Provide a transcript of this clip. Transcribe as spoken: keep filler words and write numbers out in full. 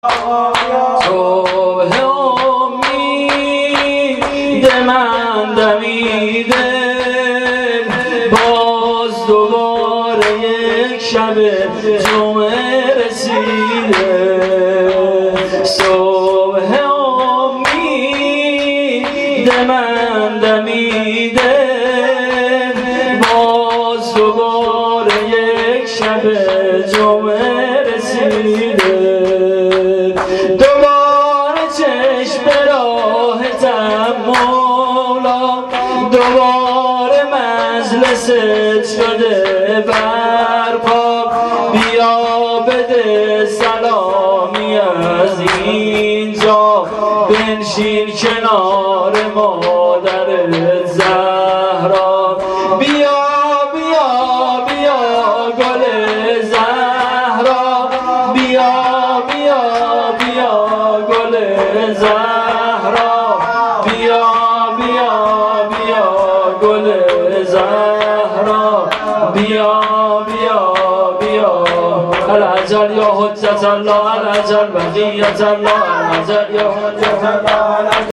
صبح امید من دمیده، باز دوباره یک شب جمعه رسیده. صبح امید من دمیده، باز دوباره یک شب جمعه رسیده. دوباره چشم به راهتم مولا، دوباره مجلست شده برپا. بیا بده سلامی از اینجا، بنشین کنار مادرت زهرا. بیا بیا بیا گل زهرا، بیا بیا بیا گل زهرا، بیا بیا بیا گل زهرا، بیا بیا بیا. العجل یا حجت الله، العجل بقیت الله، العجل یا حجت الله.